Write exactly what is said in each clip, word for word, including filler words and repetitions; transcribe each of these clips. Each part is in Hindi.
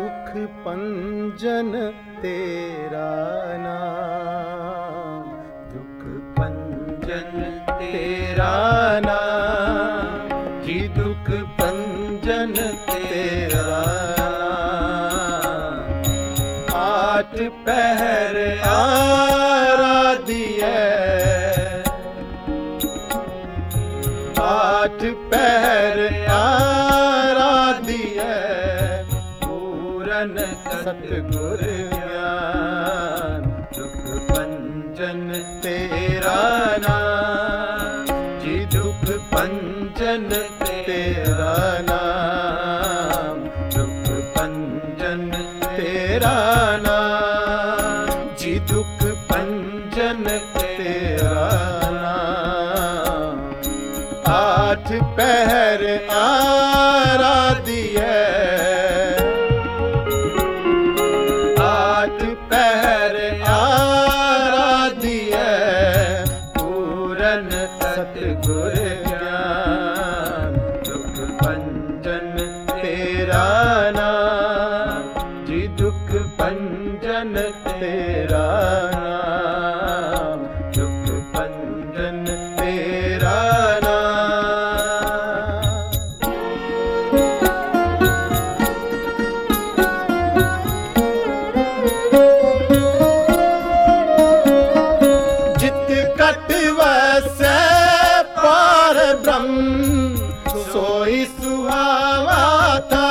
दुख पंजन तेरा नाम, दुख पंजन तेरा नाम, जी दुख पंजन तेरा नाम। आठ पहर आराधिए, आठ पहर आराधिए, पूरन सतगुर ज्ञान। दुख पंजन तेरा नाम, जी दुख पंजन तेरा नाम, दुख पंजन तेरा नाम, जी दुख पंजन तेरा नाम। आठ पहर आराधिए, आठ पहर आराधिए, पूरन सतगुर ज्ञान। दुख पंजन तेरा नाम, जी दुख पंजन तेरा नाम, दुख पंजन तेरा सोई सुहावा था।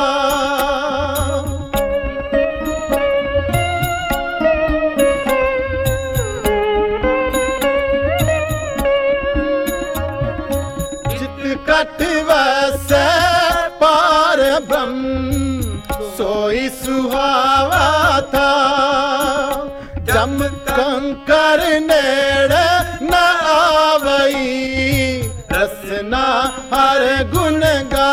जित कट वैसे पार ब्रह्म सोई सुहावा था। जम कंकर नेड़े न आवई, रसना हर गुण गा,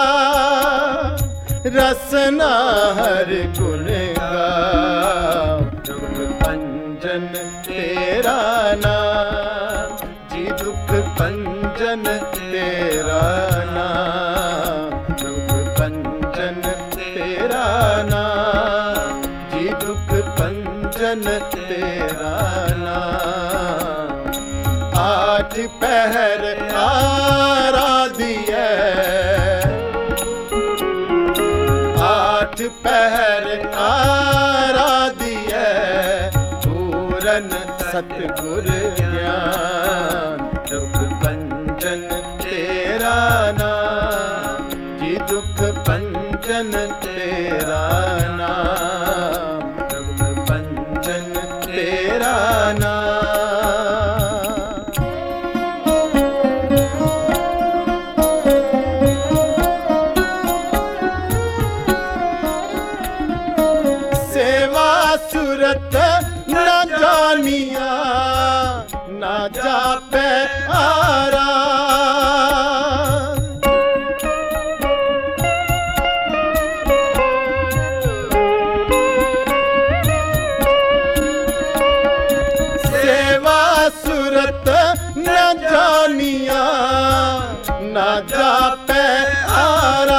रसना हर गुण गा। दुख पंजन तेरा नाम, जी दुख पंजन तेरा नाम, दुख पंजन तेरा नाम, जी दुख पंजन तेरा नाम। आठ पहर आराधिए, आठ पहर आराधिए, पूरन सतगुर ज्ञान। दुख पंजन तेरा नाम, जी दुख पंजन तेरा नाम, दुख पंजन तेरा नाम। सूरत न जानिया न जापे आरा, सेवा सूरत न जानिया न जापे आरा।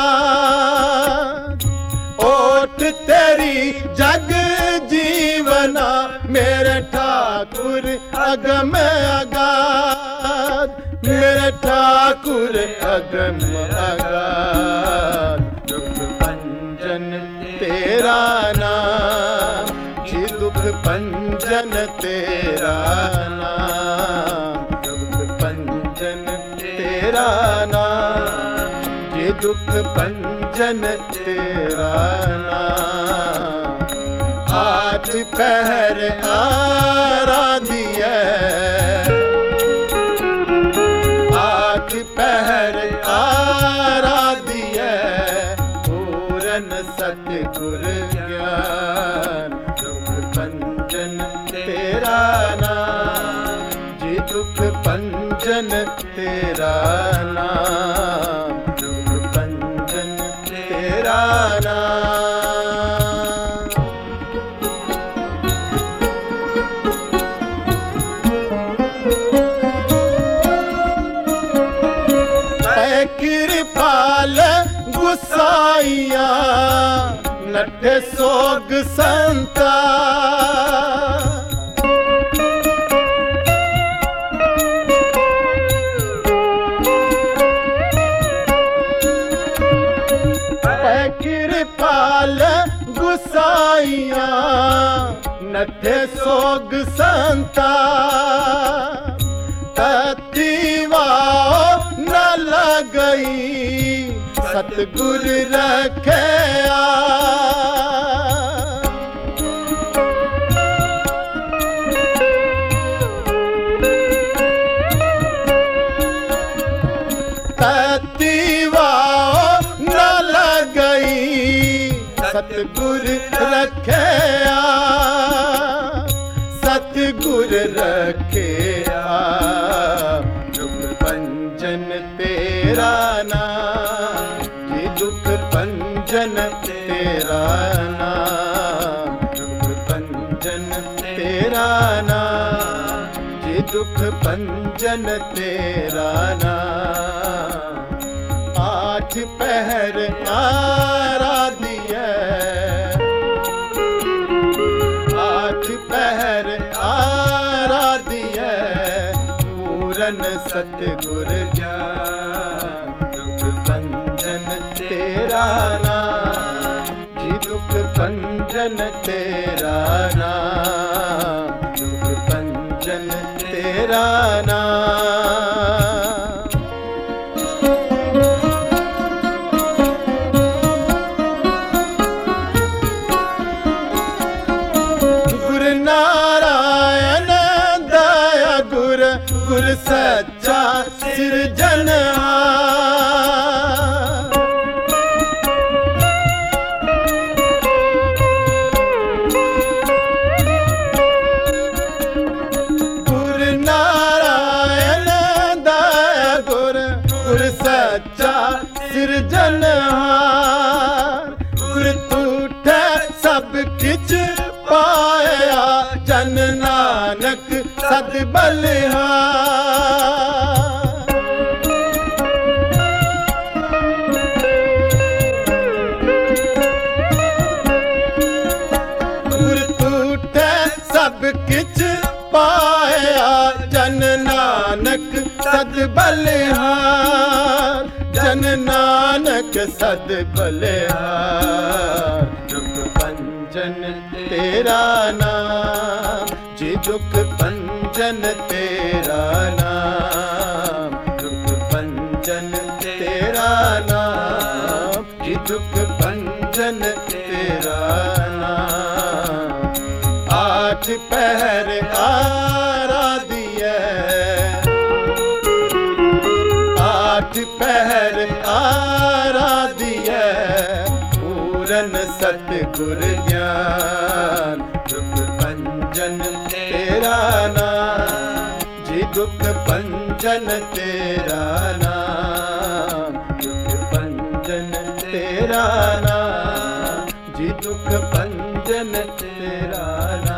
ओठ तेरी जग जीवना, मेरे ठाकुर अगम अगाध, मेरे ठाकुर अगम अगाध। दुख पंजन तेरा नाम, जी दुख पंजन तेरा नाम, दुख पंजन तेरा नाम, जी दुख पंजन तेरा नाम। आठ पहर आराधिए, आठ पहर आराधिए, पूरन सतगुर ज्ञान। दुख पंजन तेरा नाम, जी दुख पंजन तेरा नाम, दुख पंजन तेरा नाम। कृपाल गुसाइया न नठे सोग संता कृपाल गुसाइया नठे सोग संता ततीवा न लगई सतगुर रखया ततीवा न लगई सतगुर रखया सतगुर रखया दुख पंजन तेरा नाम जी दुख पंजन तेरा नाम दुख पंजन तेरा नाम जी दुख पंजन तेरा नाम आठ पहर आराधिय आठ पहर आराधिय पूरन सतगुर ज्ञान दुख पंजन तेरा नाम जी दुख पंजन तेरा नाम दुख पंजन तेरा नाम गुर सच्चा सिरजनहार गुर नारायण दया गुर गुर सच्चा सिरजनहार गुर टूटे सब किछ पाया जन नानक सद बलिहार गुर टूटे सब किछ पाया जन नानक सद बलिहार जन नानक सद बलिहार दुख पंजन तेरा नाम जी दुख पंजन तेरा नाम दुख पंजन तेरा नाम जी दुख पंजन तेरा नाम आठ पहर आराधिय आठ पहर आराधिय पूरन सतगुर ज्ञान दुख पंजन तेरा नाम जी दुख पंजन तेरा नाम दुख पंजन तेरा नाम जी दुख पंजन तेरा नाम।